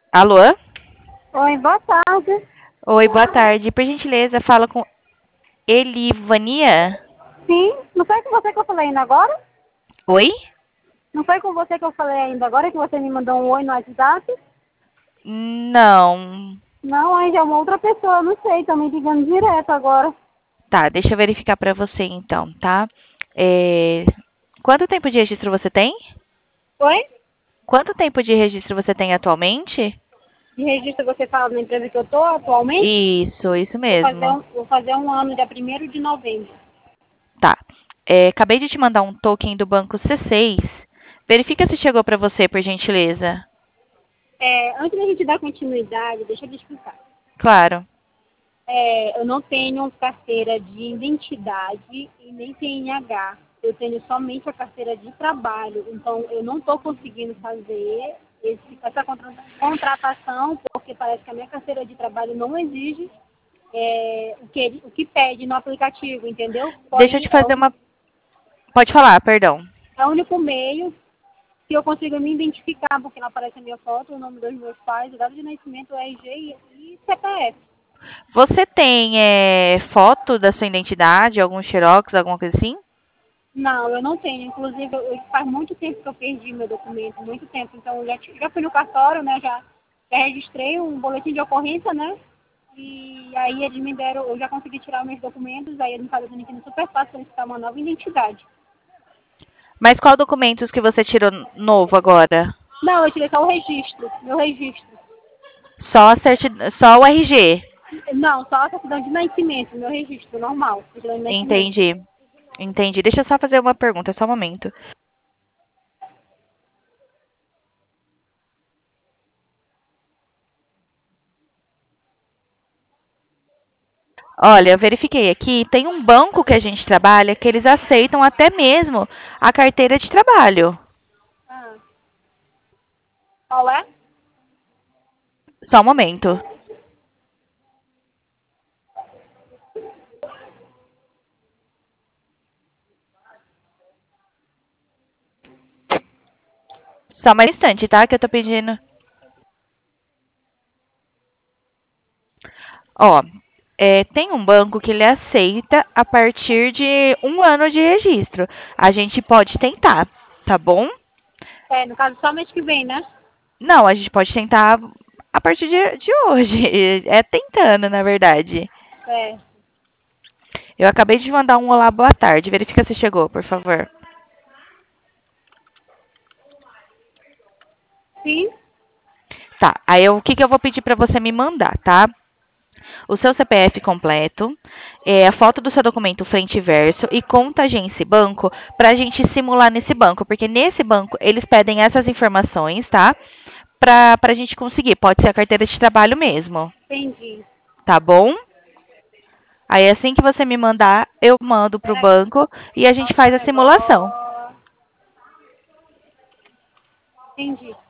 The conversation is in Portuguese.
Alô? Oi, boa tarde. Oi, boa tarde. Por gentileza, fala com Elivania? Sim, não foi com você que eu falei ainda agora? Oi? Não foi com você que eu falei ainda agora que você me mandou um oi no WhatsApp? Não. Não, aí já é uma outra pessoa, não sei, tá me ligando direto agora. Tá, deixa eu verificar pra você então, tá? É, Quanto tempo de registro você tem? Oi? Quanto tempo de registro você tem atualmente? De registro você fala na empresa que eu tô atualmente? Isso mesmo. Vou fazer um ano dia 1º de novembro. Tá. Acabei de te mandar um token do banco C6. Verifica se chegou pra você, por gentileza. Antes da gente dar continuidade, deixa eu te explicar. Claro. Eu não tenho carteira de identidade e nem TNH. Eu tenho somente a carteira de trabalho. Então, eu não estou conseguindo fazer essa contratação porque parece que a minha carteira de trabalho não exige o que pede no aplicativo, entendeu? Deixa eu Porém, te fazer uma. Pode falar, perdão. é o único meio que eu consigo me identificar, porque não aparece a minha foto, o nome dos meus pais, o dado de nascimento, o RG e CPF. Você tem foto da sua identidade, algum xerox, alguma coisa assim? Não, eu não tenho. Inclusive, faz muito tempo que eu perdi meu documento, muito tempo. Então, eu já fui no cartório, né? Já registrei um boletim de ocorrência, né? E aí eles me deram, eu já consegui tirar meus documentos, aí eles me estavam dizendo que não super fácil solicitar uma nova identidade. Mas qual documentos que você tirou novo agora? Não, eu tirei só o registro, meu registro. Só o RG. Não, só a certidão de nascimento, meu registro normal, certidão de nascimento. Entendi. Entendi. Deixa eu só fazer uma pergunta, só um momento. Olha, eu verifiquei aqui, tem um banco que a gente trabalha que eles aceitam até mesmo a carteira de trabalho. Ah, qual é? Só um momento. Só mais um instante, tá? Que eu tô pedindo. Ó, tem um banco que ele aceita a partir de um ano de registro. A gente pode tentar, tá bom? No caso, só mês que vem, né? Não, a gente pode tentar a partir de hoje. É tentando, na verdade. É, Eu acabei de mandar um olá, boa tarde. Verifica se chegou, por favor. sim, Tá, aí o que que eu vou pedir pra você me mandar, tá? O seu CPF completo, a foto do seu documento frente e verso e conta agência e banco pra gente simular nesse banco, porque nesse banco eles pedem essas informações, tá? Pra gente conseguir. Pode ser a carteira de trabalho mesmo, entendi. tá bom? Aí assim que você me mandar, eu mando pro Peraí, banco e a só gente um faz a simulação. negócio. Entendi.